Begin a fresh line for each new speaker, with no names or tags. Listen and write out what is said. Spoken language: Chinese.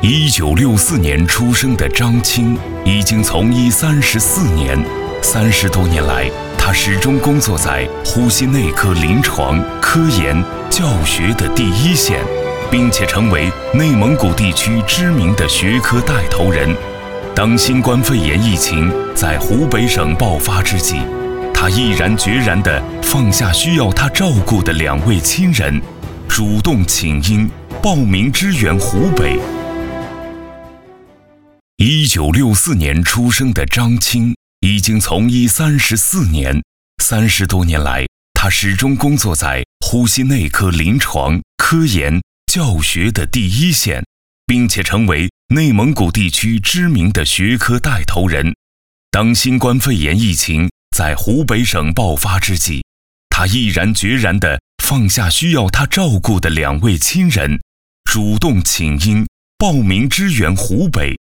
1964年出生的张青已经从医34年，30多年来，他始终工作在呼吸内科临床、科研、教学的第一线，并且成为内蒙古地区知名的学科带头人。当新冠肺炎疫情在湖北省爆发之际，他毅然决然地放下需要他照顾的2位亲人，主动请缨报名支援湖北。1964年出生的张青已经从医34年，30多年来，他始终工作在呼吸内科临床、科研、教学的第一线，并且成为内蒙古地区知名的学科带头人。当新冠肺炎疫情在湖北省爆发之际，他毅然决然地放下需要他照顾的2位亲人，主动请缨报名支援湖北。